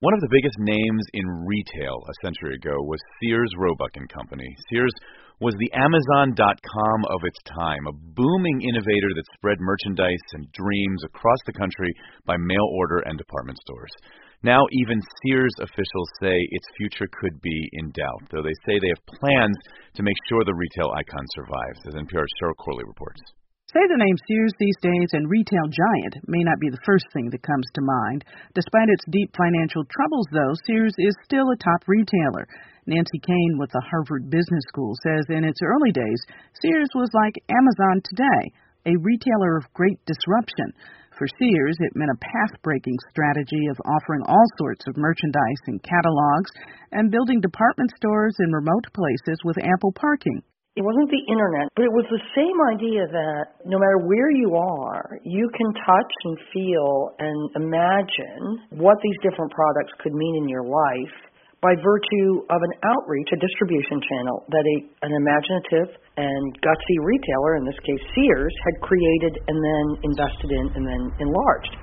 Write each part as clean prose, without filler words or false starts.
One of the biggest names in retail a century ago was Sears Roebuck and Company. Sears was the Amazon.com of its time, a booming innovator that spread merchandise and dreams across the country by mail order and department stores. Now even Sears officials say its future could be in doubt, though they say they have plans to make sure the retail icon survives, as NPR's Cheryl Corley reports. Say the name Sears these days, and retail giant may not be the first thing that comes to mind. Despite its deep financial troubles, though, Sears is still a top retailer. Nancy Kane with the Harvard Business School says in its early days, Sears was like Amazon today, a retailer of great disruption. For Sears, it meant a path-breaking strategy of offering all sorts of merchandise and catalogs and building department stores in remote places with ample parking. It wasn't the internet, but it was the same idea that no matter where you are, you can touch and feel and imagine what these different products could mean in your life by virtue of an outreach, a distribution channel that an imaginative and gutsy retailer, in this case Sears, had created and then invested in and then enlarged.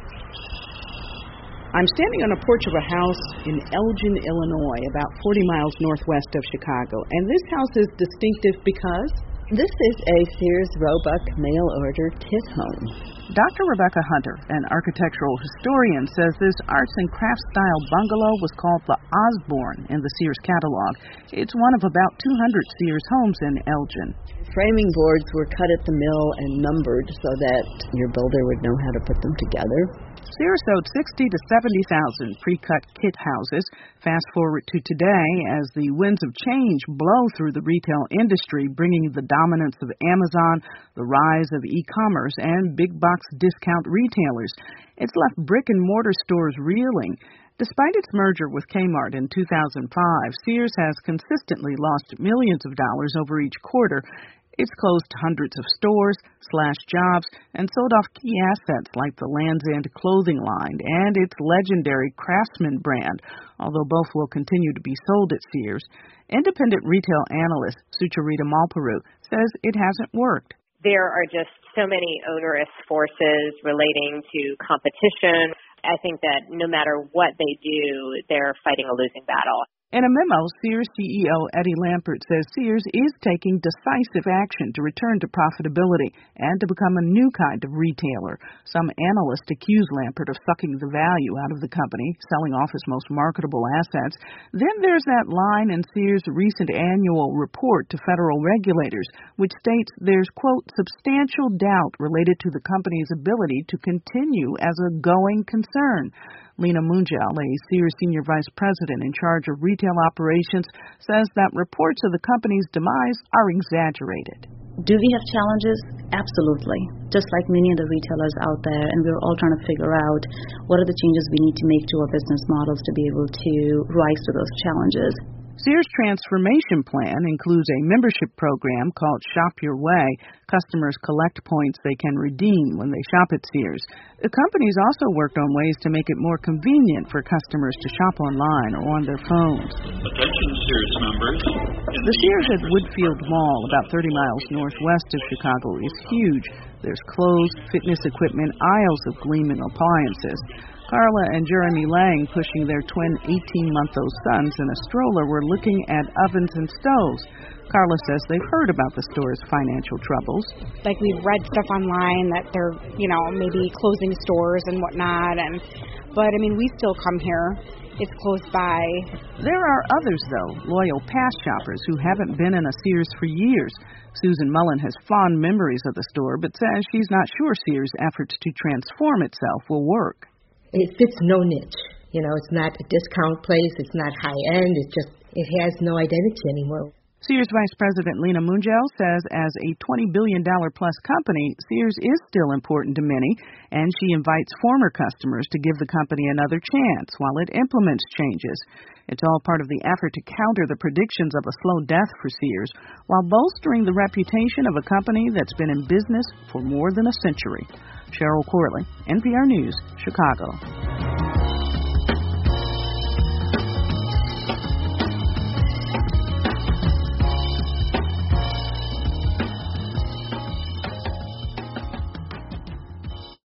I'm standing on a porch of a house in Elgin, Illinois, about 40 miles northwest of Chicago. And this house is distinctive because this is a Sears Roebuck mail-order kit home. Dr. Rebecca Hunter, an architectural historian, says this arts and crafts style bungalow was called the Osborne in the Sears catalog. It's one of about 200 Sears homes in Elgin. Framing boards were cut at the mill and numbered so that your builder would know how to put them together. Sears sold 60,000 to 70,000 pre-cut kit houses. Fast forward to today, as the winds of change blow through the retail industry, bringing the dominance of Amazon, the rise of e-commerce, and big-box discount retailers. It's left brick-and-mortar stores reeling. Despite its merger with Kmart in 2005, Sears has consistently lost millions of dollars over each quarter. It's closed hundreds of stores, slashed jobs, and sold off key assets like the Land's End clothing line and its legendary Craftsman brand, although both will continue to be sold at Sears. Independent retail analyst Sucharita Malparu says it hasn't worked. There are just so many onerous forces relating to competition. I think that no matter what they do, they're fighting a losing battle. In a memo, Sears CEO Eddie Lampert says Sears is taking decisive action to return to profitability and to become a new kind of retailer. Some analysts accuse Lampert of sucking the value out of the company, selling off his most marketable assets. Then there's that line in Sears' recent annual report to federal regulators, which states there's, quote, substantial doubt related to the company's ability to continue as a going concern. Lena Mungel, a Sears senior vice president in charge of retail operations, says that reports of the company's demise are exaggerated. Do we have challenges? Absolutely. Just like many of the retailers out there, and we're all trying to figure out what are the changes we need to make to our business models to be able to rise to those challenges. Sears' transformation plan includes a membership program called Shop Your Way. Customers collect points they can redeem when they shop at Sears. The company's also worked on ways to make it more convenient for customers to shop online or on their phones. Attention, Sears members. The Sears at Woodfield Mall, about 30 miles northwest of Chicago, is huge. There's clothes, fitness equipment, aisles of gleaming appliances. Carla and Jeremy Lang, pushing their twin 18-month-old sons in a stroller, were looking at ovens and stoves. Carla says they've heard about the store's financial troubles. Like, we've read stuff online that they're, maybe closing stores and whatnot. But we still come here. It's close by. There are others, though, loyal past shoppers who haven't been in a Sears for years. Susan Mullen has fond memories of the store, but says she's not sure Sears' efforts to transform itself will work. It fits no niche. It's not a discount place. It's not high-end. It has no identity anymore. Sears Vice President Lena Mungel says as a $20 billion-plus company, Sears is still important to many, and she invites former customers to give the company another chance while it implements changes. It's all part of the effort to counter the predictions of a slow death for Sears, while bolstering the reputation of a company that's been in business for more than a century. Cheryl Corley, NPR News, Chicago.